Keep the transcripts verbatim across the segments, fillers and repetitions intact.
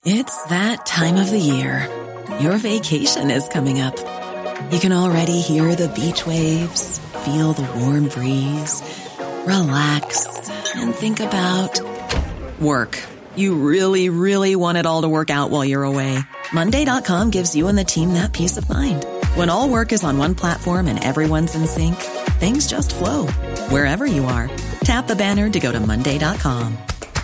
It's that time of the year. Your vacation is coming up. You can already hear the beach waves, feel the warm breeze, relax, and think about work. You really, really want it all to work out while you're away. Monday dot com gives you and the team that peace of mind. When all work is on one platform and everyone's in sync, things just flow. Wherever you are, tap the banner to go to Monday dot com.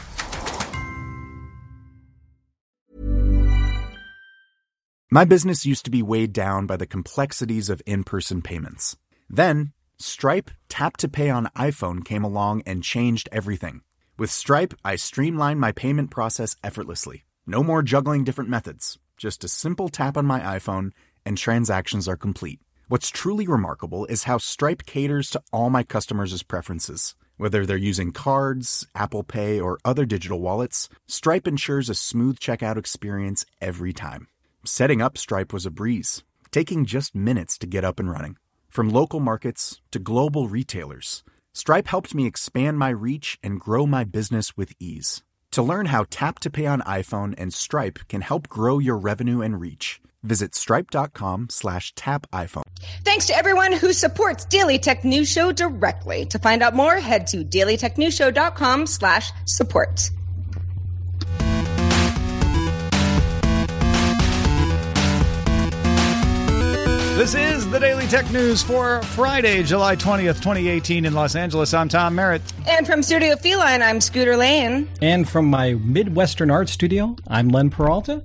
My business used to be weighed down by the complexities of in-person payments. Then, Stripe Tap to Pay on iPhone came along and changed everything. With Stripe, I streamlined my payment process effortlessly. No more juggling different methods. Just a simple tap on my iPhone and transactions are complete. What's truly remarkable is how Stripe caters to all my customers' preferences. Whether they're using cards, Apple Pay, or other digital wallets, Stripe ensures a smooth checkout experience every time. Setting up Stripe was a breeze, taking just minutes to get up and running. From local markets to global retailers, Stripe helped me expand my reach and grow my business with ease. To learn how Tap to Pay on iPhone and Stripe can help grow your revenue and reach, visit stripe.com slash tap iPhone. Thanks to everyone who supports Daily Tech News Show directly. To find out more, head to dailytechnewsshow.com slash support. This is the Daily Tech News for Friday, July twentieth, twenty eighteen in Los Angeles. I'm Tom Merritt. And from Studio Feline, I'm Scooter Lane. And from my Midwestern art studio, I'm Len Peralta.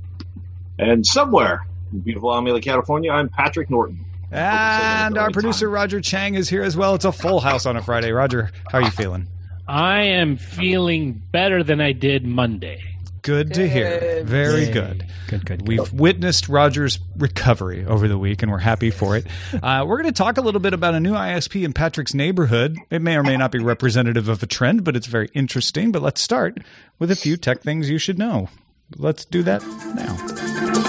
And somewhere in beautiful Amelia, California, I'm Patrick Norton. And our producer, time. Roger Chang, is here as well. It's a full house on a Friday. Roger, how are you feeling? I am feeling better than I did Monday. Good, good to hear. Very Yay. good. Good, good, good. We've witnessed Roger's recovery over the week, and we're happy for it. Uh, we're going to talk a little bit about a new I S P in Patrick's neighborhood. It may or may not be representative of a trend, but it's very interesting. But let's start with a few tech things you should know. Let's do that now.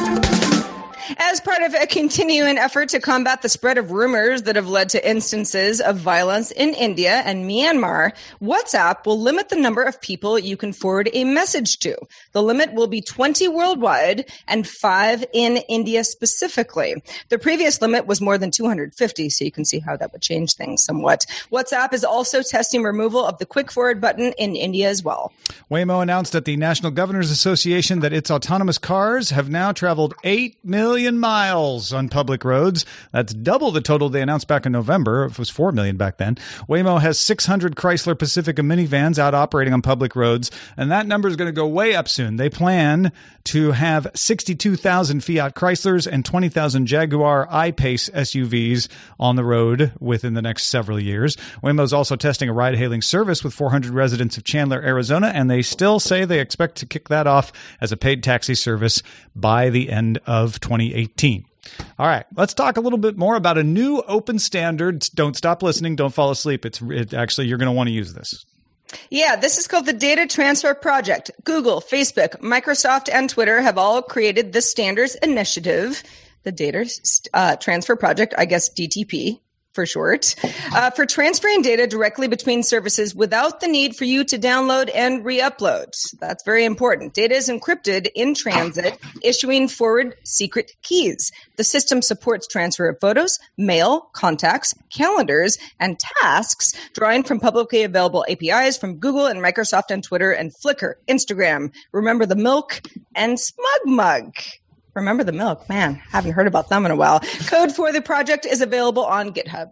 As part of a continuing effort to combat the spread of rumors that have led to instances of violence in India and Myanmar, WhatsApp will limit the number of people you can forward a message to. The limit will be twenty worldwide and five in India specifically. The previous limit was more than two hundred fifty, so you can see how that would change things somewhat. WhatsApp is also testing removal of the quick forward button in India as well. Waymo announced at the National Governors Association that its autonomous cars have now traveled eight million miles on public roads. That's double the total they announced back in November. It was four million back then. Waymo has six hundred Chrysler Pacifica minivans out operating on public roads, and that number is going to go way up soon. They plan to have sixty-two thousand Fiat Chryslers and twenty thousand Jaguar I-Pace S U Vs on the road within the next several years. Waymo is also testing a ride-hailing service with four hundred residents of Chandler, Arizona, and they still say they expect to kick that off as a paid taxi service by the end of twenty eighteen. All right, let's talk a little bit more about a new open standard. Don't stop listening. Don't fall asleep. It's it, actually, you're going to want to use this. Yeah, this is called the Data Transfer Project. Google, Facebook, Microsoft, and Twitter have all created this standards initiative, the Data uh, Transfer Project, I guess D T P for short, uh, for transferring data directly between services without the need for you to download and re-upload. That's very important. Data is encrypted in transit, issuing forward secret keys. The system supports transfer of photos, mail, contacts, calendars, and tasks, drawing from publicly available A P Is from Google and Microsoft and Twitter and Flickr, Instagram, Remember the Milk, and SmugMug. Remember the Milk, man, haven't heard about them in a while. Code for the project is available on GitHub.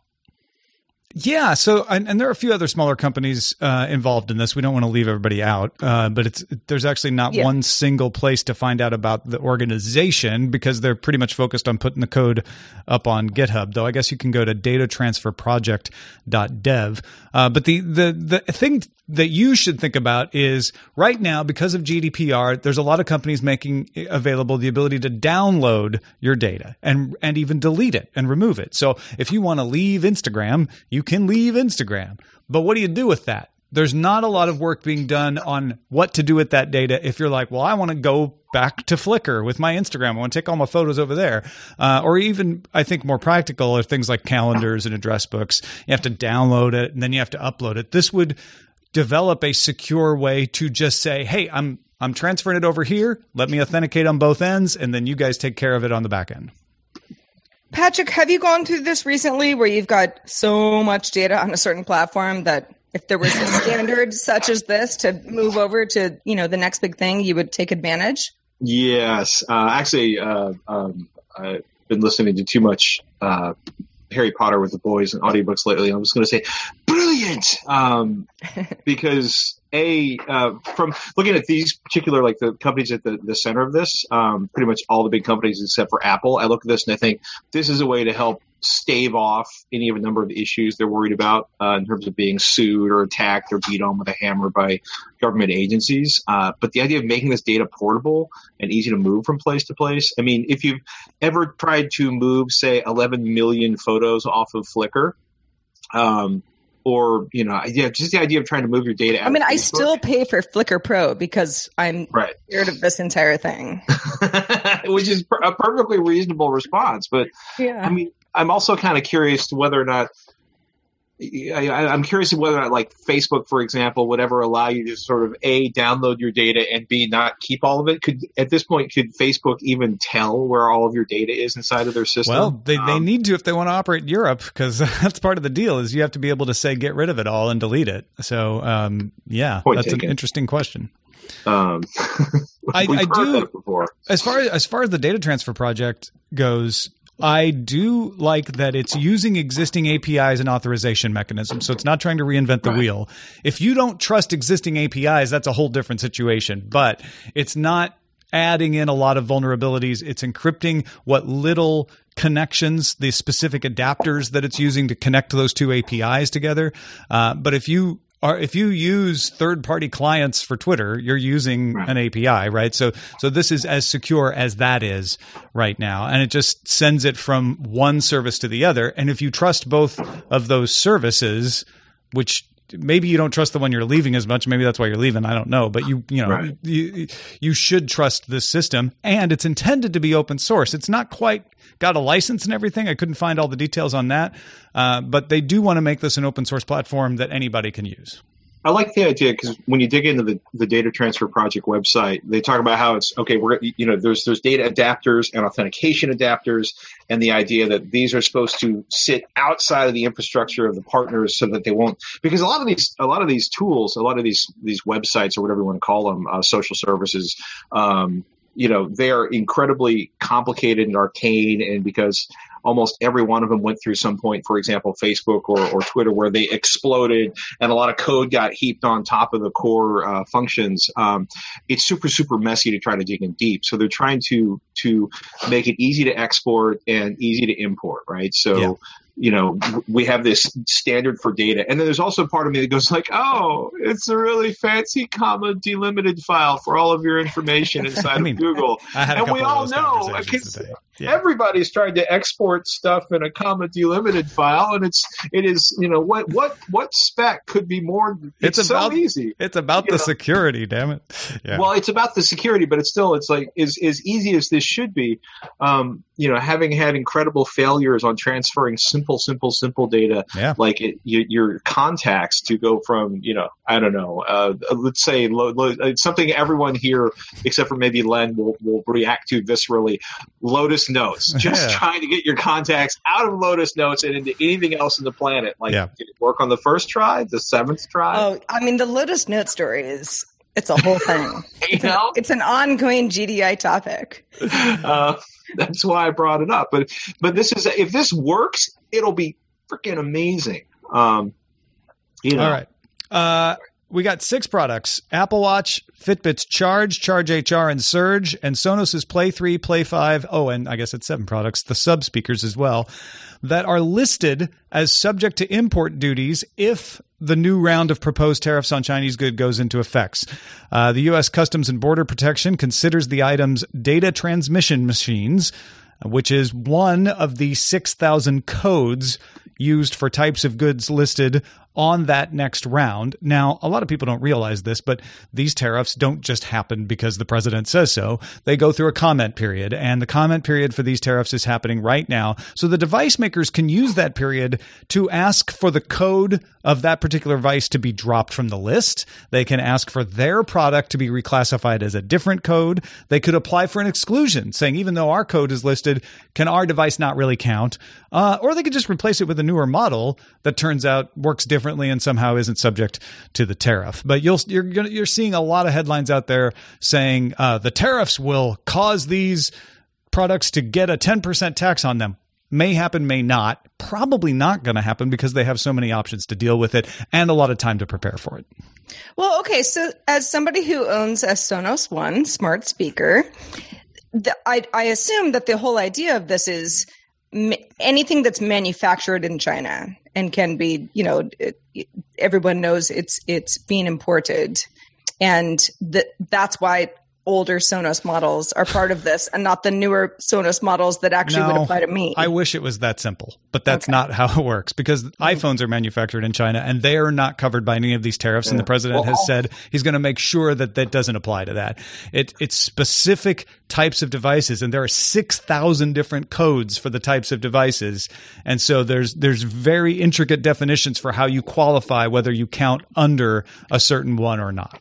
Yeah, so and, and there are a few other smaller companies uh, involved in this. We don't want to leave everybody out, uh, but it's there's actually not yeah. one single place to find out about the organization because they're pretty much focused on putting the code up on GitHub. Though I guess you can go to data transfer project dot dev. Uh, but the the the thing that you should think about is right now, because of G D P R, there's a lot of companies making available the ability to download your data and and even delete it and remove it. So if you want to leave Instagram, you can leave Instagram. But what do you do with that? There's not a lot of work being done on what to do with that data. If you're like, well, I want to go back to Flickr with my Instagram. I want to take all my photos over there. Uh, or even, I think more practical are things like calendars and address books. You have to download it and then you have to upload it. This would develop a secure way to just say, hey, I'm I'm transferring it over here. Let me authenticate on both ends, and then you guys take care of it on the back end. Patrick, have you gone through this recently where you've got so much data on a certain platform that if there was a standard such as this to move over to, you know, the next big thing, you would take advantage? Yes. Uh, actually, uh, um, I've been listening to too much uh, Harry Potter with the boys and audiobooks lately. I'm just going to say brilliant um, because a uh, from looking at these particular, like the companies at the, the center of this, um, pretty much all the big companies except for Apple, I look at this and I think this is a way to help stave off any of a number of issues they're worried about uh, in terms of being sued or attacked or beat on with a hammer by government agencies. Uh, but the idea of making this data portable and easy to move from place to place. I mean, if you've ever tried to move, say, eleven million photos off of Flickr, um, or, you know, yeah, just the idea of trying to move your data out I mean, of I Facebook. still pay for Flickr Pro because I'm right. scared of this entire thing. Which is a perfectly reasonable response. But, yeah. I mean, I'm also kind of curious to whether or not I, I'm curious to whether or not, like Facebook, for example, would ever allow you to sort of A, download your data and B, not keep all of it. Could at this point, could Facebook even tell where all of your data is inside of their system? Well, they, um, they need to if they want to operate in Europe, because that's part of the deal is you have to be able to say get rid of it all and delete it. So, um, yeah, that's taken. An interesting question. Um, I, I do. That before. As far as, as far as the data transfer project goes, I do like that it's using existing A P Is and authorization mechanisms. So it's not trying to reinvent the right. wheel. If you don't trust existing A P Is, that's a whole different situation. But it's not adding in a lot of vulnerabilities. It's encrypting what little connections, the specific adapters that it's using to connect to those two A P Is together. Uh, but if you Are, if you use third-party clients for Twitter, you're using right. an A P I, right? So, so this is as secure as that is right now, and it just sends it from one service to the other. And if you trust both of those services, which maybe you don't trust the one you're leaving as much, maybe that's why you're leaving. I don't know, but you, you know, right. you you should trust this system, and it's intended to be open source. It's not quite got a license and everything. I couldn't find all the details on that, uh, but they do want to make this an open source platform that anybody can use. I like the idea because when you dig into the, the Data Transfer Project website, they talk about how it's okay. We're you know there's there's data adapters and authentication adapters, and the idea that these are supposed to sit outside of the infrastructure of the partners so that they won't, because a lot of these a lot of these tools, a lot of these these websites or whatever you want to call them, uh, social services. Um, you know, they are incredibly complicated and arcane, and because almost every one of them went through some point, for example, Facebook or, or Twitter, where they exploded and a lot of code got heaped on top of the core uh, functions. Um, it's super, super messy to try to dig in deep. So they're trying to to make it easy to export and easy to import, right? So yeah. You know, we have this standard for data. And then there's also part of me that goes like, oh, it's a really fancy comma delimited file for all of your information inside I mean, of Google. And we all know yeah. everybody's trying to export stuff in a comma delimited file. And it's, it is, you know, what, what, what spec could be more, it's, it's about, so easy. It's about the know? security, damn it. Yeah. Well, it's about the security, but it's still, it's like, as, as easy as this should be, um, you know, having had incredible failures on transferring simple, simple, simple data, yeah. like it, you, your contacts to go from, you know, I don't know, uh, let's say lo, lo, something everyone here, except for maybe Len, will, will react to viscerally, Lotus Notes. Just yeah. trying to get your contacts out of Lotus Notes and into anything else in the planet. Like, yeah. did it work on the first try, the seventh try? Oh, I mean, the Lotus Note story is, it's a whole thing. It's, an, it's an ongoing G D I topic. Uh, that's why I brought it up. But but this is if this works, it'll be freaking amazing. Um, you know. All right. Uh, we got six products: Apple Watch, Fitbit's Charge, Charge H R, and Surge, and Sonos's Play three, Play five. Oh, and I guess it's seven products, the sub speakers as well, that are listed as subject to import duties if the new round of proposed tariffs on Chinese goods goes into effect. Uh, the U S Customs and Border Protection considers the items data transmission machines, which is one of the six thousand codes used for types of goods listed on that next round. Now, a lot of people don't realize this, but these tariffs don't just happen because the president says so. They go through a comment period, and the comment period for these tariffs is happening right now. So the device makers can use that period to ask for the code of that particular device to be dropped from the list. They can ask for their product to be reclassified as a different code. They could apply for an exclusion, saying even though our code is listed, can our device not really count? Uh, or they could just replace it with a newer model that turns out works differently and somehow isn't subject to the tariff. But you'll, you're gonna, you're seeing a lot of headlines out there saying uh, the tariffs will cause these products to get a ten percent tax on them. May happen, may not. Probably not going to happen because they have so many options to deal with it and a lot of time to prepare for it. Well, okay. So as somebody who owns a Sonos One smart speaker, the, I, I assume that the whole idea of this is m- anything that's manufactured in China and can be, you know, it, it, everyone knows it's it's being imported. And th- that's why older Sonos models are part of this and not the newer Sonos models that actually no, would apply to me. I wish it was that simple, but that's okay. Not how it works because mm-hmm. iPhones are manufactured in China and they are not covered by any of these tariffs. Yeah. And the president well, has said he's going to make sure that that doesn't apply to that. It, it's specific types of devices, and there are six thousand different codes for the types of devices. And so there's there's very intricate definitions for how you qualify whether you count under a certain one or not.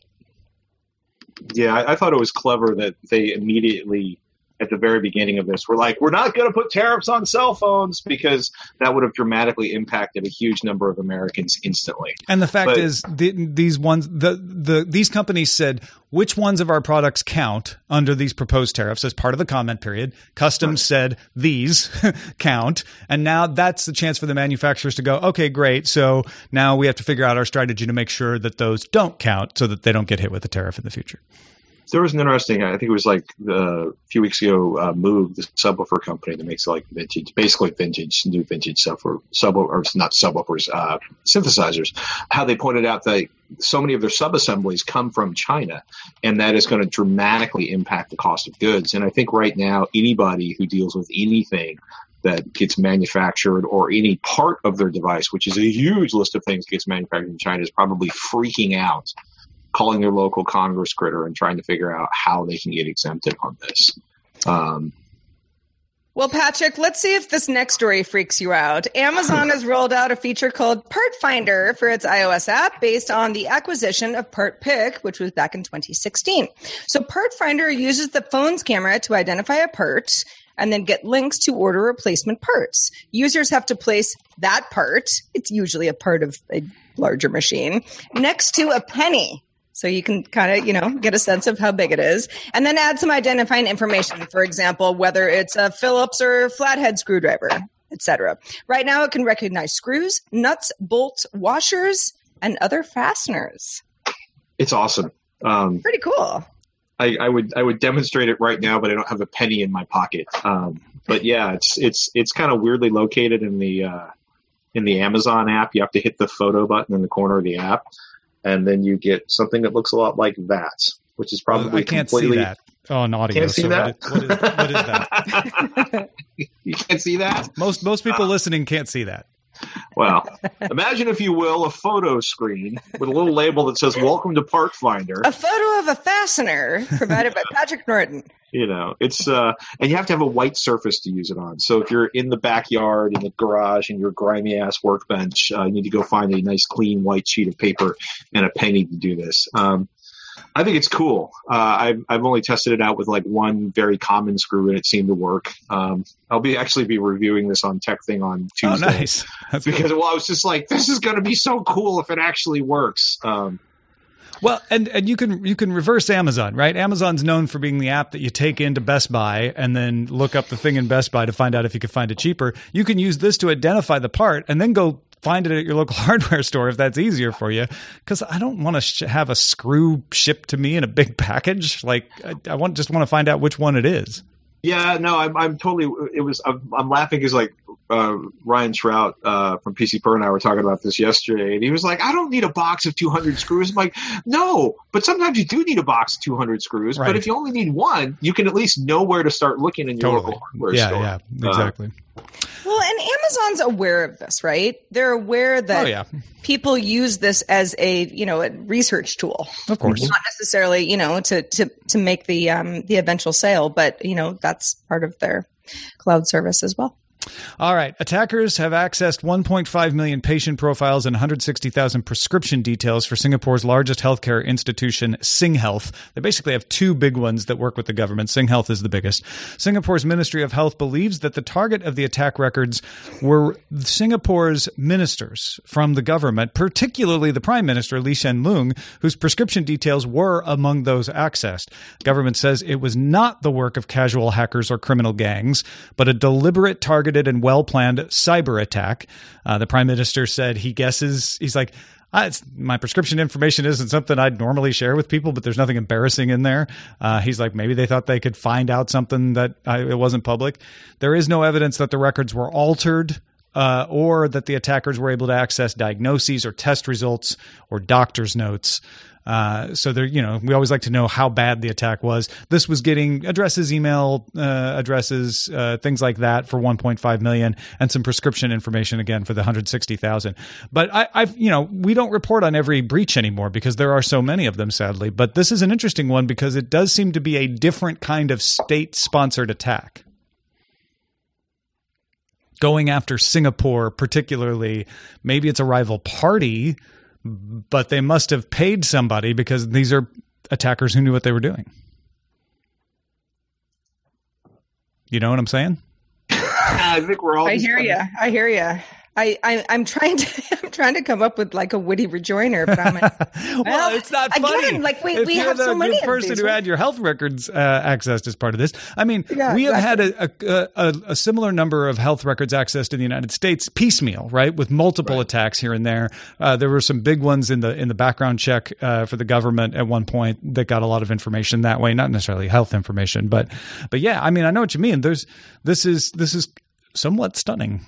Yeah, I, I thought it was clever that they immediately, at the very beginning of this, were like, we're not going to put tariffs on cell phones because that would have dramatically impacted a huge number of Americans instantly. And the fact but, is, the, these ones, the, the these companies said, which ones of our products count under these proposed tariffs as part of the comment period? Customs right. said these count. And now that's the chance for the manufacturers to go, okay, great. So now we have to figure out our strategy to make sure that those don't count so that they don't get hit with a tariff in the future. There was an interesting, I think it was like uh, a few weeks ago, uh, Moog, the subwoofer company that makes like vintage, basically vintage, new vintage subwoofer, subwoofer, or not subwoofers, uh, synthesizers, how they pointed out that so many of their sub-assemblies come from China, and that is going to dramatically impact the cost of goods. And I think right now, anybody who deals with anything that gets manufactured or any part of their device, which is a huge list of things that gets manufactured in China, is probably freaking out, calling their local Congress critter and trying to figure out how they can get exempted on this. Um, well, Patrick, let's see if this next story freaks you out. Amazon has rolled out a feature called Part Finder for its iOS app based on the acquisition of PartPick, which was back in twenty sixteen. So Part Finder uses the phone's camera to identify a part and then get links to order replacement parts. Users have to place that part, it's usually a part of a larger machine, next to a penny. So you can kind of, you know, get a sense of how big it is, and then add some identifying information. For example, whether it's a Phillips or flathead screwdriver, et cetera. Right now, it can recognize screws, nuts, bolts, washers, and other fasteners. It's awesome. Um, Pretty cool. I, I would I would demonstrate it right now, but I don't have a penny in my pocket. Um, but yeah, it's it's it's kind of weirdly located in the uh, in the Amazon app. You have to hit the photo button in the corner of the app. And then you get something that looks a lot like that, which is probably well, I can't completely... see that. Oh, an audio. Can't see so that? What is, what, is, what is that? You can't see that? Most most people uh, listening can't see that. Well, imagine, if you will, a photo screen with a little label that says, welcome to Part Finder. A photo of a fastener provided by Patrick Norton. You know, it's, uh, and you have to have a white surface to use it on. So if you're in the backyard, in the garage, in your grimy ass workbench, uh, you need to go find a nice clean white sheet of paper and a penny to do this. Um, I think it's cool. Uh, I've, I've only tested it out with like one very common screw, and it seemed to work. Um, I'll be actually be reviewing this on Tech Thing on Tuesday. Oh, nice. That's because, cool. well, I was just like, this is going to be so cool if it actually works. Um, Well, and, and you can you can reverse Amazon, right? Amazon's known for being the app that you take into Best Buy and then look up the thing in Best Buy to find out if you can find it cheaper. You can use this to identify the part and then go find it at your local hardware store if that's easier for you. Because I don't want to sh- have a screw shipped to me in a big package. Like I, I want just want to find out which one it is. Yeah, no, I'm I'm totally. It was I'm, I'm laughing because like uh, Ryan Shrout uh, from P C Per and I were talking about this yesterday, and he was like, "I don't need a box of two hundred screws." I'm like, "No, but sometimes you do need a box of two hundred screws. Right. But if you only need one, you can at least know where to start looking in your totally. local hardware yeah, store." Yeah, yeah, exactly. Uh, Well, and Amazon's aware of this, right? They're aware that oh, yeah. people use this as a, you know, a research tool. Of course. Not necessarily, you know, to, to, to make the, um, the eventual sale, but, you know, that's part of their cloud service as well. All right. Attackers have accessed one point five million patient profiles and one hundred sixty thousand prescription details for Singapore's largest healthcare institution, SingHealth. They basically have two big ones that work with the government. SingHealth is the biggest. Singapore's Ministry of Health believes that the target of the attack records were Singapore's ministers from the government, particularly the Prime Minister, Lee Hsien Loong, whose prescription details were among those accessed. The government says it was not the work of casual hackers or criminal gangs, but a deliberate target and well-planned cyber attack. Uh, the Prime Minister said he guesses, he's like, ah, it's, my prescription information isn't something I'd normally share with people, but there's nothing embarrassing in there. Uh, he's like, maybe they thought they could find out something that I, it wasn't public. There is no evidence that the records were altered uh, or that the attackers were able to access diagnoses or test results or doctor's notes. Uh, so there, you know, we always like to know how bad the attack was. This was getting addresses, email uh, addresses, uh, things like that for one point five million, and some prescription information again for the one hundred sixty thousand. But I, I've, you know, we don't report on every breach anymore because there are so many of them, sadly. But this is an interesting one because it does seem to be a different kind of state-sponsored attack. Going after Singapore, particularly, maybe it's a rival party, but they must have paid somebody because these are attackers who knew what they were doing. You know what I'm saying? I think we're all. I hear you. I hear you. I, I I'm trying to I'm trying to come up with like a witty rejoinder, but I'm like, well, well, it's not again, funny. Like we, if we you're have the so many person of these, who right? had your health records uh, accessed as part of this. I mean, Yeah, we have exactly. had a, a, a, a similar number of health records accessed in the United States piecemeal, right, with multiple Right. attacks here and there. Uh, there were some big ones in the in the background check uh, for the government at one point that got a lot of information that way, not necessarily health information, but but yeah, I mean, I know what you mean. There's this is this is somewhat stunning.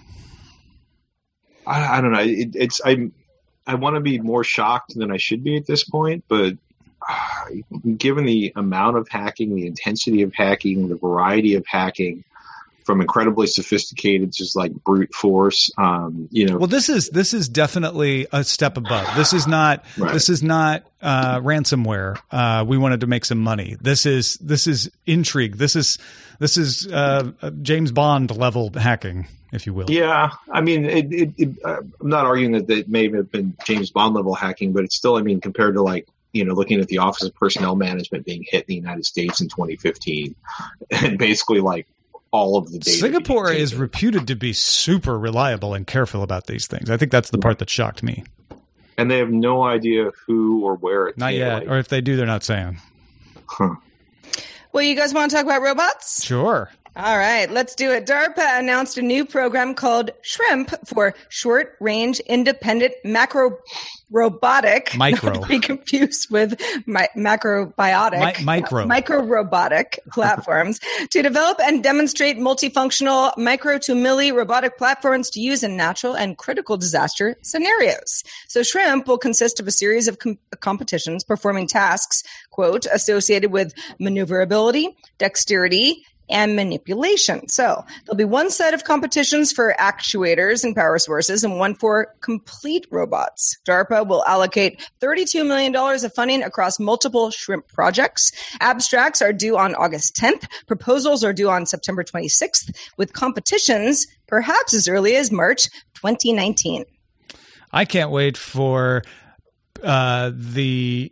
I, I don't know. It, it's I. I want to be more shocked than I should be at this point, but uh, given the amount of hacking, the intensity of hacking, the variety of hacking, from incredibly sophisticated, just like brute force, um, you know. Well, this is this is definitely a step above. This is not Right. this is not uh, ransomware. Uh, we wanted to make some money. This is this is intrigue. This is this is uh, James Bond level hacking, if you will. Yeah, I mean, it, it, it, uh, I'm not arguing that it may have been James Bond level hacking, but it's still, I mean, compared to like, you know, looking at the Office of Personnel Management being hit in the United States in twenty fifteen, and basically like all of the data. Singapore being is taken. reputed to be super reliable and careful about these things. I think that's the part that shocked me. And they have no idea who or where it Not came, yet, like, or if they do, they're not saying. huh. Well, you guys want to talk about robots? Sure. All right, let's do it. DARPA announced a new program called SHRIMP for Short Range Independent Macro Robotic. Micro. Not to be confused with mi- macrobiotic. Mi- micro. Micro robotic platforms to develop and demonstrate multifunctional micro to milli robotic platforms to use in natural and critical disaster scenarios. So SHRIMP will consist of a series of com- competitions performing tasks, quote, associated with maneuverability, dexterity, and manipulation. So there'll be one set of competitions for actuators and power sources and one for complete robots. DARPA will allocate thirty-two million dollars of funding across multiple SHRIMP projects. Abstracts are due on August tenth. Proposals are due on September twenty-sixth, with competitions perhaps as early as March twenty nineteen. I can't wait for uh, the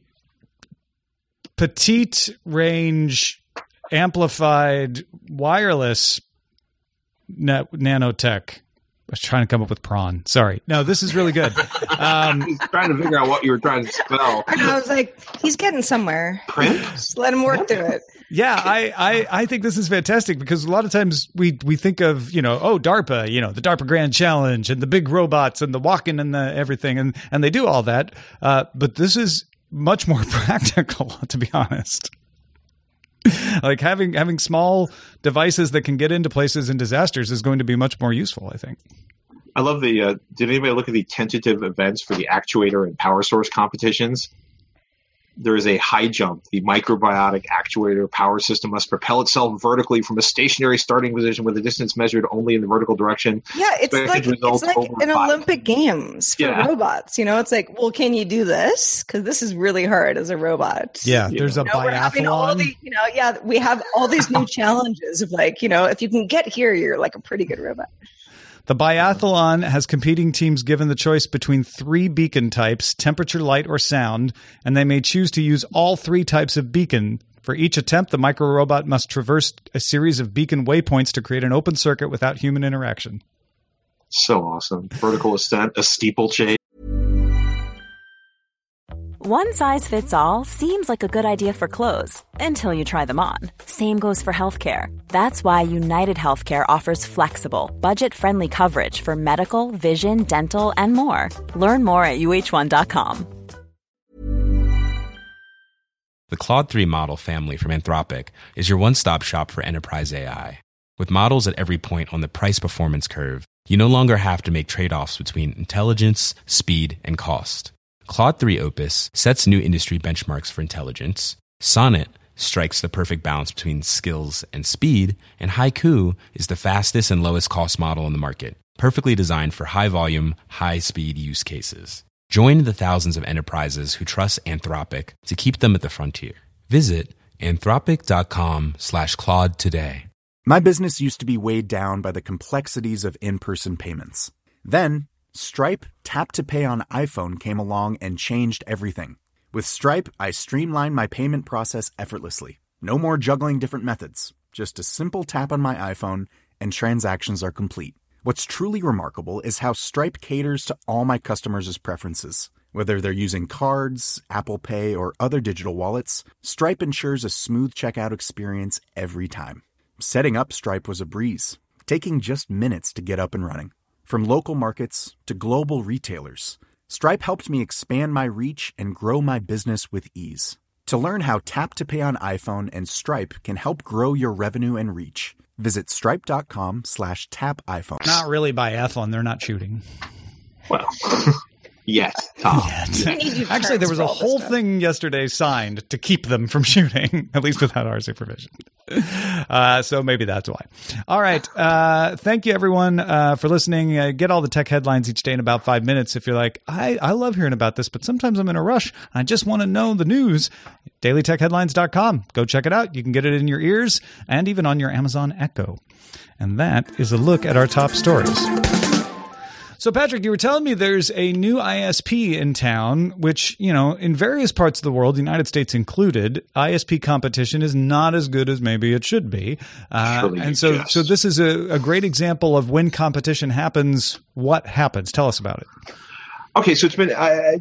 petite range amplified wireless na- nanotech. I was trying to come up with prawn. Sorry. No, this is really good. Um, I was trying to figure out what you were trying to spell. And I was like, he's getting somewhere. Print? Just let him work through it. yeah, I, I, I think this is fantastic because a lot of times we, we think of, you know, oh, DARPA, you know, the DARPA Grand Challenge and the big robots and the walking and the everything. And, and they do all that. Uh, but this is much more practical, to be honest. Like having having small devices that can get into places in disasters is going to be much more useful, I think. I love the. Uh, did anybody look at the tentative events for the actuator and power source competitions? there is a high jump. The microbiotic actuator power system must propel itself vertically from a stationary starting position with a distance measured only in the vertical direction. Yeah, it's like it's like an five. Olympic Games for yeah. robots. You know, it's like, well, can you do this? Because this is really hard as a robot. Yeah, there's you know, a biathlon. All the, you know, yeah, we have all these new challenges of like, you know, if you can get here, you're like a pretty good robot. The biathlon has competing teams given the choice between three beacon types, temperature, light, or sound, and they may choose to use all three types of beacon. For each attempt, the micro-robot must traverse a series of beacon waypoints to create an open circuit without human interaction. So awesome. Vertical ascent, a steeplechase. One size fits all seems like a good idea for clothes until you try them on. Same goes for healthcare. That's why United Healthcare offers flexible, budget-friendly coverage for medical, vision, dental, and more. Learn more at U H one dot com. The Claude three model family from Anthropic is your one-stop shop for enterprise A I. With models at every point on the price-performance curve, you no longer have to make trade-offs between intelligence, speed, and cost. Claude three Opus sets new industry benchmarks for intelligence, Sonnet strikes the perfect balance between skills and speed, and Haiku is the fastest and lowest cost model in the market, perfectly designed for high-volume, high-speed use cases. Join the thousands of enterprises who trust Anthropic to keep them at the frontier. Visit anthropic.com slash Claude today. My business used to be weighed down by the complexities of in-person payments. Then, Stripe Tap to Pay on iPhone came along and changed everything. With Stripe, I streamlined my payment process effortlessly. No more juggling different methods. Just a simple tap on my iPhone and transactions are complete. What's truly remarkable is how Stripe caters to all my customers' preferences. Whether they're using cards, Apple Pay, or other digital wallets, Stripe ensures a smooth checkout experience every time. Setting up Stripe was a breeze, taking just minutes to get up and running. From local markets to global retailers, Stripe helped me expand my reach and grow my business with ease. To learn how Tap to Pay on iPhone and Stripe can help grow your revenue and reach, visit stripe.com slash tap iPhone. Not really biathlon. They're not shooting. Well, yet, Tom. Yet. Actually, there was a whole thing yesterday signed to keep them from shooting, at least without our supervision. Uh, so maybe that's why. All right. Uh, thank you, everyone, uh, for listening. Uh, get all the tech headlines each day in about five minutes. If you're like, I, I love hearing about this, but sometimes I'm in a rush. I just want to know the news. daily tech headlines dot com. Go check it out. You can get it in your ears and even on your Amazon Echo. And that is a look at our top stories. So, Patrick, you were telling me there's a new I S P in town, which, you know, in various parts of the world, the United States included, I S P competition is not as good as maybe it should be. Uh, and so yes. so this is a, a great example of when competition happens, what happens. Tell us about it. Okay, so it's been uh,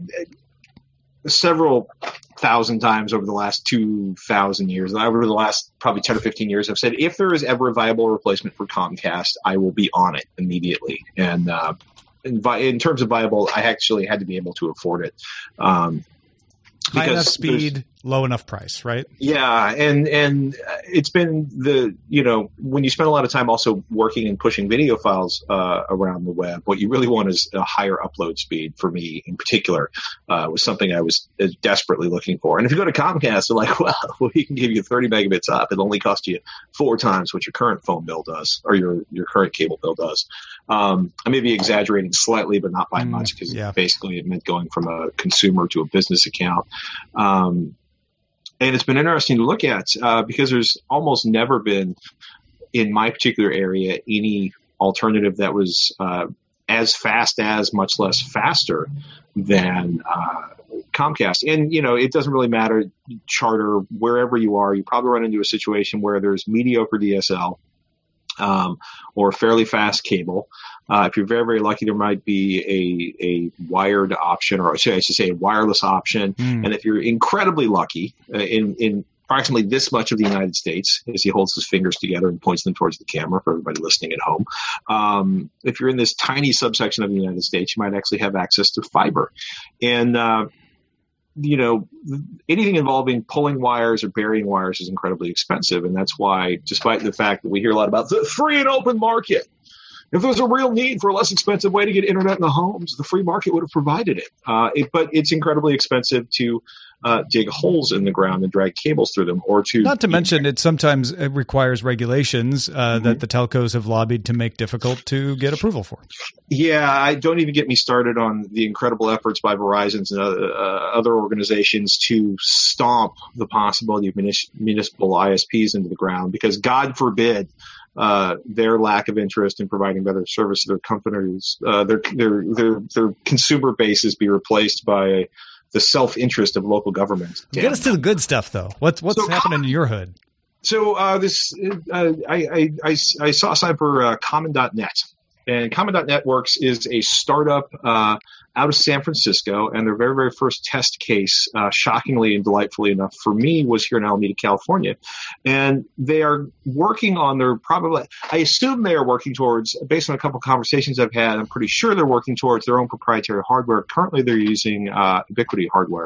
several thousand times over the last two thousand years, over the last probably ten or fifteen years, I've said, if there is ever a viable replacement for Comcast, I will be on it immediately. And, uh, In, in terms of viable, I actually had to be able to afford it. Um, High enough speed, low enough price, right? Yeah, and and it's been the, you know, when you spend a lot of time also working and pushing video files uh, around the web, what you really want is a higher upload speed. For me in particular, uh, was something I was desperately looking for. And if you go to Comcast, they're like, well, we can give you thirty megabits up. It'll only cost you four times what your current phone bill does, or your your current cable bill does. Um, I may be exaggerating slightly, but not by mm, much, because yeah. basically it meant going from a consumer to a business account. Um, and it's been interesting to look at uh, because there's almost never been, in my particular area, any alternative that was uh, as fast as, much less faster than uh, Comcast. And, you know, it doesn't really matter, Charter, wherever you are, you probably run into a situation where there's mediocre D S L. Um, or fairly fast cable. Uh, if you're very, very lucky, there might be a, a wired option, or I should say a wireless option. Mm. And if you're incredibly lucky, uh, in, in approximately this much of the United States, as he holds his fingers together and points them towards the camera for everybody listening at home, um, if you're in this tiny subsection of the United States, you might actually have access to fiber. And, uh, you know, anything involving pulling wires or burying wires is incredibly expensive. And that's why, despite the fact that we hear a lot about the free and open market, if there's a real need for a less expensive way to get internet in the homes, the free market would have provided it. Uh, it but it's incredibly expensive to uh, dig holes in the ground and drag cables through them, or to not to mention it sometimes it requires regulations uh, mm-hmm. that the telcos have lobbied to make difficult to get approval for. Yeah, I don't even get me started on the incredible efforts by Verizon and uh, uh, other organizations to stomp the possibility of munis- municipal I S Ps into the ground, because God forbid uh, their lack of interest in providing better service to their companies, uh, their, their, their, their consumer bases be replaced by the self-interest of local government. Damn. Get us to the good stuff, though. What's, what's so, happening in your hood? So uh, this, uh, I, I, I, I saw a sign for uh, Common dot net. And Common dot net Works is a startup uh, out of San Francisco, and their very, very first test case, uh, shockingly and delightfully enough for me, was here in Alameda, California. And they are working on their probably – I assume they are working towards – based on a couple of conversations I've had, I'm pretty sure they're working towards their own proprietary hardware. Currently, they're using uh, Ubiquiti hardware.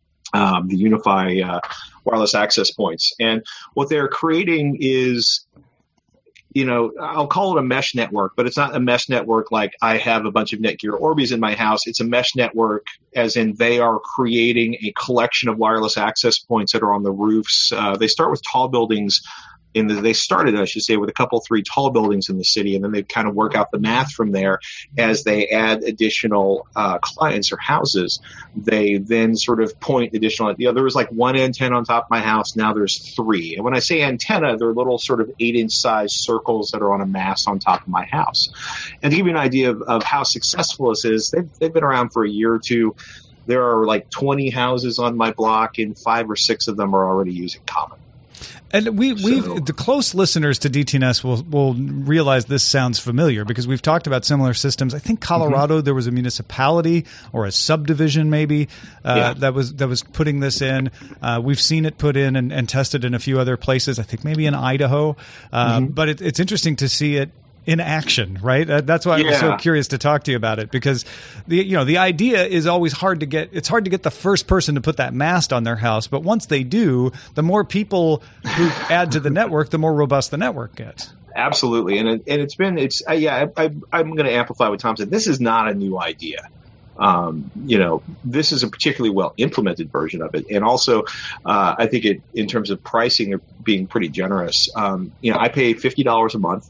Um, the Unify uh, wireless access points. And what they're creating is – you know, I'll call it a mesh network, but it's not a mesh network like I have a bunch of Netgear Orbis in my house. It's a mesh network as in they are creating a collection of wireless access points that are on the roofs. Uh, they start with tall buildings. In the, they started, I should say, with a couple, three tall buildings in the city, and then they kind of work out the math from there as they add additional uh, clients or houses. They then sort of point additional. You know, there was like one antenna on top of my house. Now there's three. And when I say antenna, they're little sort of eight-inch size circles that are on a mast on top of my house. And to give you an idea of, of how successful this is, they've, they've been around for a year or two. There are like twenty houses on my block, and five or six of them are already using Common. And we, we've so, the close listeners to D T N S will will realize this sounds familiar because we've talked about similar systems. I think Colorado, mm-hmm. there was a municipality or a subdivision maybe uh, yeah. that was that was putting this in. Uh, we've seen it put in and, and tested in a few other places. I think maybe in Idaho. Uh, mm-hmm. But it, it's interesting to see it in action, right? Uh, that's why yeah. I was so curious to talk to you about it, because the you know the idea is always hard to get. It's hard to get the first person to put that mast on their house, but once they do, the more people who add to the network, the more robust the network gets. Absolutely, and it, and it's been it's uh, yeah. I, I, I'm going to amplify what Tom said. This is not a new idea. Um, you know, this is a particularly well implemented version of it, and also uh, I think it in terms of pricing, they're being pretty generous. Um, you know, I pay fifty dollars a month.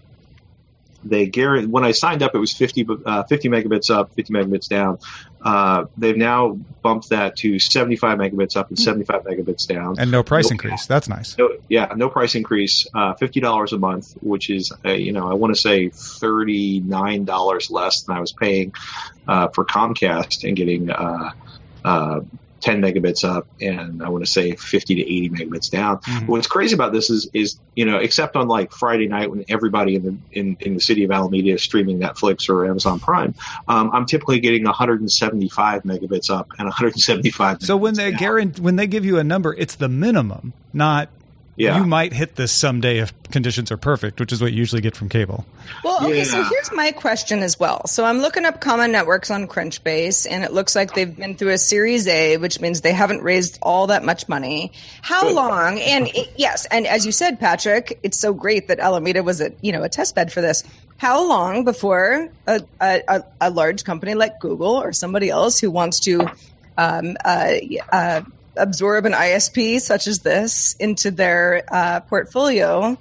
They guarantee, when I signed up, it was fifty, uh, fifty megabits up, fifty megabits down. Uh, they've now bumped that to seventy-five megabits up and seventy-five megabits down. And no price no, increase. That's nice. No, yeah, no price increase. Uh, fifty dollars a month, which is, uh, you know, I want to say thirty-nine dollars less than I was paying uh, for Comcast and getting uh, uh, ten megabits up, and I want to say fifty to eighty megabits down. Mm-hmm. What's crazy about this is, is, you know, except on like Friday night when everybody in the in, in the city of Alameda is streaming Netflix or Amazon Prime, um, I'm typically getting one hundred seventy-five megabits up and one hundred seventy-five. So when they down. guarantee, when they give you a number, it's the minimum, not. Yeah. You might hit this someday if conditions are perfect, which is what you usually get from cable. Well, okay, yeah. so here's my question as well. So I'm looking up Common Networks on Crunchbase, and it looks like they've been through a Series A, which means they haven't raised all that much money. How Good. long? And it, yes, and as you said, Patrick, it's so great that Alameda was a you know a test bed for this. How long before a, a, a large company like Google or somebody else who wants to um, uh, uh, absorb an I S P such as this into their uh, portfolio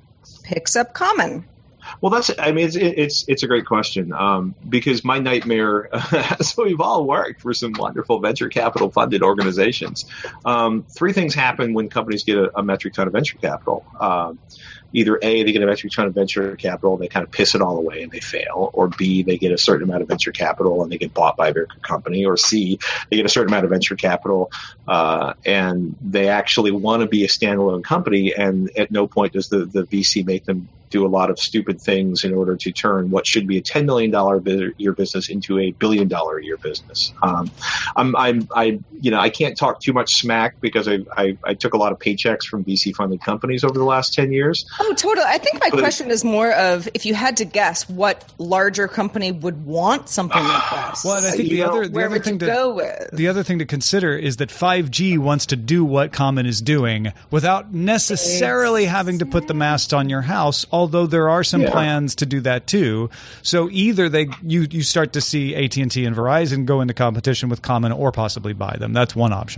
picks up Common? Well, that's, I mean, it's, it's, it's a great question. Um, because my nightmare, so we've all worked for some wonderful venture capital funded organizations. Um, three things happen when companies get a, a metric ton of venture capital. Um, Either A, they get a metric ton of venture capital and they kind of piss it all away and they fail, or B, they get a certain amount of venture capital and they get bought by a bigger company, or C, they get a certain amount of venture capital uh, and they actually want to be a standalone company, and at no point does the, the V C make them do a lot of stupid things in order to turn what should be a ten million dollars a year business into a billion dollar a year business. Um, I'm, I'm, I, you know, I can't talk too much smack because I, I, I took a lot of paychecks from V C funded companies over the last ten years. Oh, totally. I think my but, question is more of if you had to guess what larger company would want something like this. Well, and I think the know, other, the where other would thing you to go with? The other thing to consider is that five G wants to do what Common is doing without necessarily exactly. having to put the mast on your house, although there are some yeah. plans to do that too. So either they you you start to see A T and T and Verizon go into competition with Common or possibly buy them. That's one option.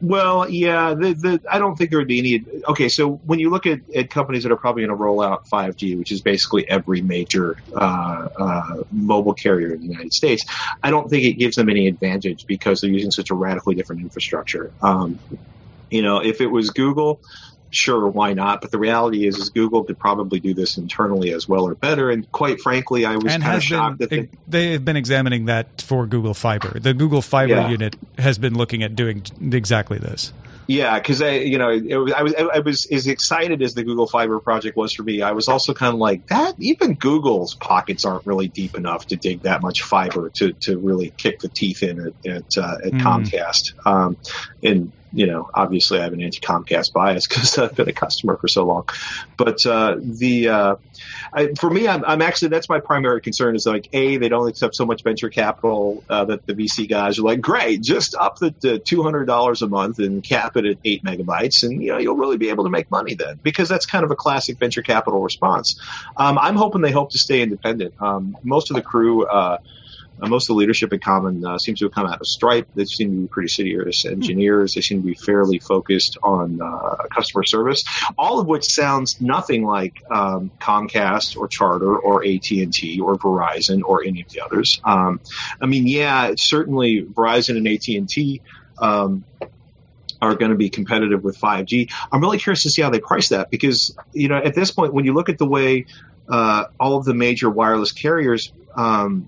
Well, yeah, the, the, I don't think there would be any. Okay, so when you look at, at companies that are probably going to roll out five G, which is basically every major uh, uh, mobile carrier in the United States, I don't think it gives them any advantage because they're using such a radically different infrastructure. Um, you know, if it was Google, sure, why not? But the reality is, is Google could probably do this internally as well or better. And quite frankly, I was and kind of has shocked been, that they, they have been examining that for Google Fiber. The Google Fiber Yeah. unit has been looking at doing exactly this. Yeah, because I, you know, it was, I was, I was as excited as the Google Fiber project was for me. I was also kind of like that. Even Google's pockets aren't really deep enough to dig that much fiber to, to really kick the teeth in at at, uh, at Mm. Comcast. Um, and you know, obviously, I have an anti-Comcast bias because I've been a customer for so long. But uh, the uh, I, for me, I'm, I'm actually that's my primary concern is like a they don't accept so much venture capital uh, that the V C guys are like, great, just up it to two hundred dollars a month and cap it at eight megabytes, and you know you'll really be able to make money then, because that's kind of a classic venture capital response. Um, I'm hoping they hope to stay independent. Um, most of the crew. Uh, Uh, most of the leadership at Common uh, seems to have come out of Stripe. They seem to be pretty serious engineers. They seem to be fairly focused on uh, customer service, all of which sounds nothing like um, Comcast or Charter or A T and T or Verizon or any of the others. Um, I mean, yeah, it's certainly Verizon and A T and T um, are going to be competitive with five G. I'm really curious to see how they price that because, you know, at this point, when you look at the way uh, all of the major wireless carriers um,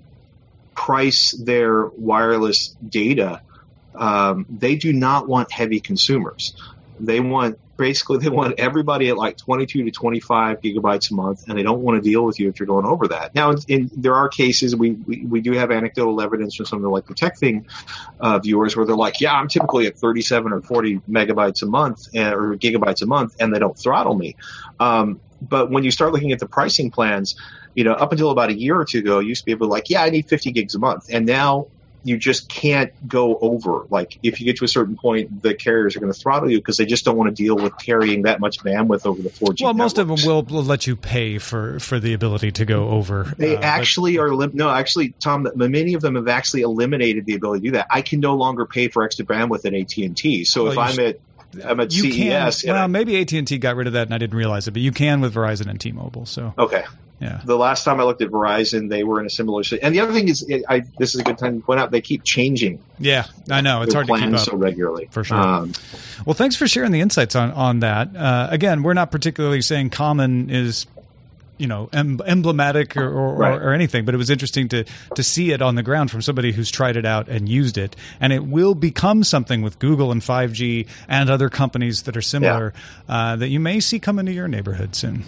price their wireless data, um, they do not want heavy consumers. They want basically they want everybody at like twenty-two to twenty-five gigabytes a month, and they don't want to deal with you if you're going over that. Now, in, in, there are cases we, we we do have anecdotal evidence from some of the like the Tech Thing uh, viewers where they're like, yeah, I'm typically at thirty-seven or forty megabytes a month uh, or gigabytes a month, and they don't throttle me. Um, but when you start looking at the pricing plans, you know, up until about a year or two ago, you used to be able to like, yeah, I need fifty gigs a month. And now you just can't go over. Like if you get to a certain point, the carriers are going to throttle you because they just don't want to deal with carrying that much bandwidth over the four G Well, networks. most of them will, will let you pay for, for the ability to go over. They uh, actually but, are lim- no, actually, Tom. Many of them have actually eliminated the ability to do that. I can no longer pay for extra bandwidth at A T and T. So Well, if you I'm at I'm at you C E S, can. and Well, I- maybe A T and T got rid of that, and I didn't realize it. But you can with Verizon and T-Mobile. So okay. yeah. The last time I looked at Verizon, they were in a similar situation. And the other thing is, I, this is a good time to point out, they keep changing Yeah, I know. It's their hard to keep plans up. so regularly. For sure. Um, Well, thanks for sharing the insights on, on that. Uh, again, we're not particularly saying Common is, you know, em- emblematic or, or, Right. or anything, but it was interesting to to see it on the ground from somebody who's tried it out and used it. And it will become something with Google and five G and other companies that are similar uh, that you may see come into your neighborhood soon.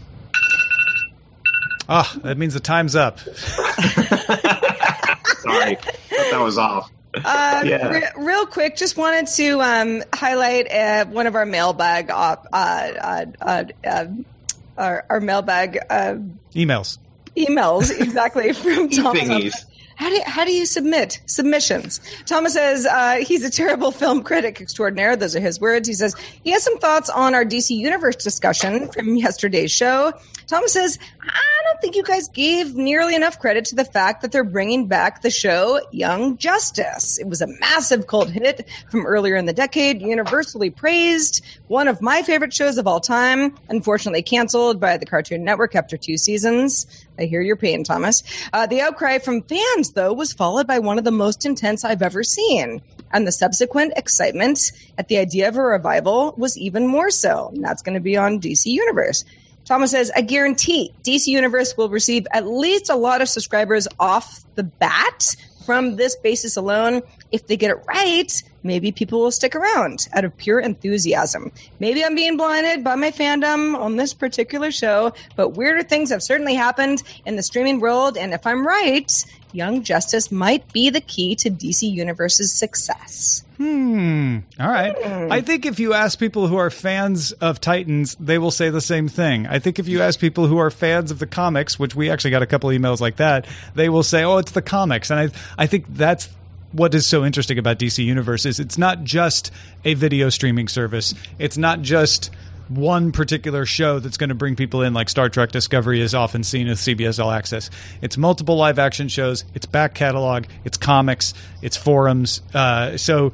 Ah, that means the time's up. Sorry, that was off. Uh, Yeah. re- real quick, just wanted to um, highlight uh, one of our mailbag op- uh, uh, uh, uh, our, our mailbag uh, Emails. emails exactly from Thomas. Thingies. How do you, how do you submit submissions? Thomas says uh, he's a terrible film critic extraordinaire. Those are his words. He says he has some thoughts on our D C Universe discussion from yesterday's show. Thomas says, I don't think you guys gave nearly enough credit to the fact that they're bringing back the show Young Justice. It was a massive cult hit from earlier in the decade, universally praised, one of my favorite shows of all time, unfortunately canceled by the Cartoon Network after two seasons. I hear your pain, Thomas. Uh, the outcry from fans, though, was followed by one of the most intense I've ever seen. And the subsequent excitement at the idea of a revival was even more so. And that's going to be on D C Universe. Thomas says, I guarantee D C Universe will receive at least a lot of subscribers off the bat from this basis alone. If they get it right, maybe people will stick around out of pure enthusiasm. Maybe I'm being blinded by my fandom on this particular show, but weirder things have certainly happened in the streaming world. And if I'm right, Young Justice might be the key to D C Universe's success. Hmm. All right. Hmm. I think if you ask people who are fans of Titans, they will say the same thing. I think if you ask people who are fans of the comics, which we actually got a couple emails like that, they will say, "Oh, it's the comics." And I, I think that's what is so interesting about D C Universe is it's not just a video streaming service. It's not just one particular show that's going to bring people in, like Star Trek Discovery is often seen as C B S All Access. It's multiple live action shows. It's back catalog. It's comics. It's forums. Uh, so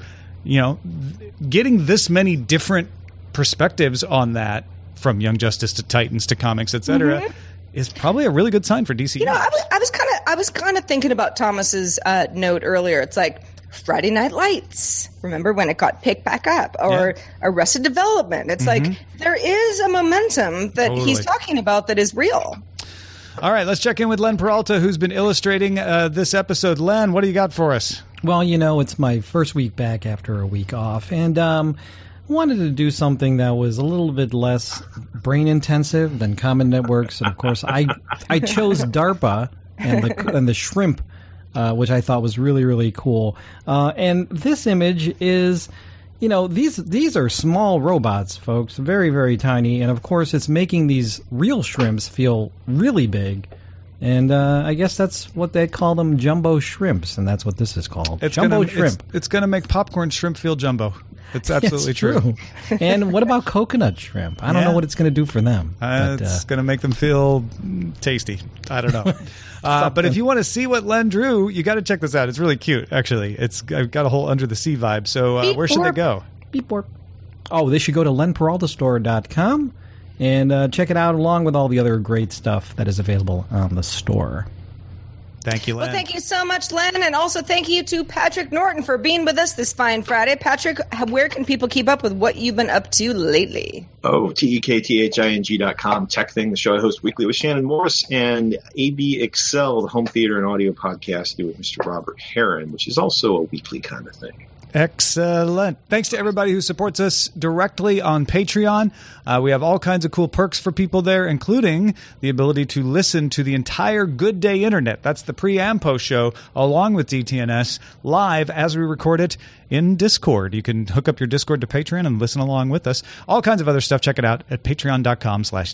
you know, getting this many different perspectives on that, from Young Justice to Titans to comics, et cetera, mm-hmm. is probably a really good sign for D C. You know, I was, I was kind of, I was kind of thinking about Thomas's uh, note earlier. It's like Friday Night Lights. Remember when it got picked back up, or yeah. Arrested Development? It's mm-hmm. like there is a momentum that totally. he's talking about that is real. All right, let's check in with Len Peralta, who's been illustrating uh, this episode. Len, what do you got for us? Well, you know, it's my first week back after a week off, and um, wanted to do something that was a little bit less brain-intensive than Common Networks. And, of course, I I chose DARPA and the, and the shrimp, uh, which I thought was really, really cool. Uh, and this image is... You know, these these are small robots, folks, very, very tiny. And, of course, it's making these real shrimps feel really big. And uh, I guess that's what they call them, jumbo shrimps. And that's what this is called, it's jumbo gonna, shrimp. It's, it's going to make popcorn shrimp feel jumbo. It's absolutely it's true. true. And what about coconut shrimp? I don't yeah. know what it's going to do for them. Uh, but, it's uh, going to make them feel tasty. I don't know. uh, but if you want to see what Len drew, you got to check this out. It's really cute, actually. It's got a whole Under the Sea vibe. So uh, where should borp. they go? Beep borp. Oh, they should go to len peralta store dot com and uh, check it out along with all the other great stuff that is available on the store. Thank you, Len. Well, thank you so much, Len. And also thank you to Patrick Norton for being with us this fine Friday. Patrick, where can people keep up with what you've been up to lately? Oh, T E K T H I N G dot com, Tech Thing, the show I host weekly with Shannon Morris, and A B Excel, the home theater and audio podcast I do with Mister Robert Heron, which is also a weekly kind of thing. Excellent. Thanks to everybody who supports us directly on Patreon. Uh, we have all kinds of cool perks for people there, including the ability to listen to the entire Good Day Internet. That's the pre and post show, along with D T N S, live as we record it in Discord. You can hook up your Discord to Patreon and listen along with us. All kinds of other stuff. Check it out at patreon.com slash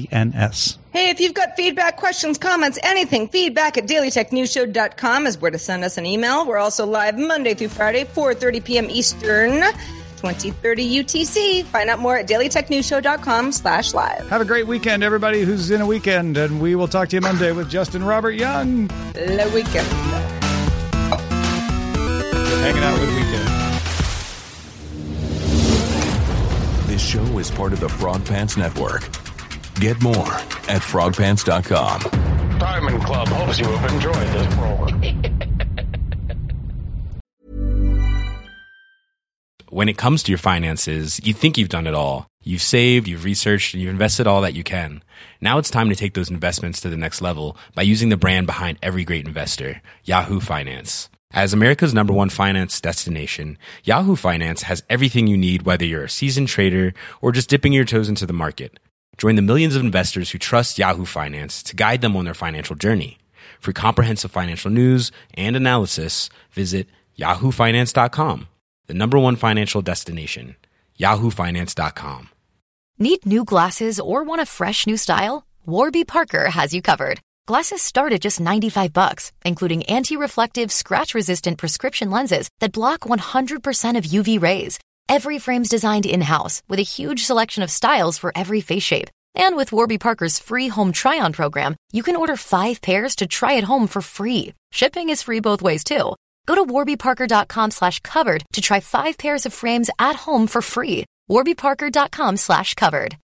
DTNS. Hey, if you've got feedback, questions, comments, anything, feedback at daily tech news show dot com is where to send us an email. We're also live Monday through Friday, four thirty p.m. Eastern, twenty thirty U T C. Find out more at daily tech news show dot com slash live. Have a great weekend, everybody who's in a weekend, and we will talk to you Monday with Justin Robert Young. Le weekend. Hanging out with Weekend. This show is part of the Frog Pants Network. Get more at frog pants dot com. Diamond Club hopes you have enjoyed this program. When it comes to your finances, you think you've done it all. You've saved, you've researched, and you've invested all that you can. Now it's time to take those investments to the next level by using the brand behind every great investor, Yahoo Finance. As America's number one finance destination, Yahoo Finance has everything you need, whether you're a seasoned trader or just dipping your toes into the market. Join the millions of investors who trust Yahoo Finance to guide them on their financial journey. For comprehensive financial news and analysis, visit yahoo finance dot com, the number one financial destination, yahoo finance dot com. Need new glasses or want a fresh new style? Warby Parker has you covered. Glasses start at just ninety-five bucks, including anti-reflective, scratch-resistant prescription lenses that block one hundred percent of U V rays. Every frame's designed in-house with a huge selection of styles for every face shape. And with Warby Parker's free home try-on program, you can order five pairs to try at home for free. Shipping is free both ways, too. Go to warby parker dot com slash covered to try five pairs of frames at home for free. warby parker dot com slash covered.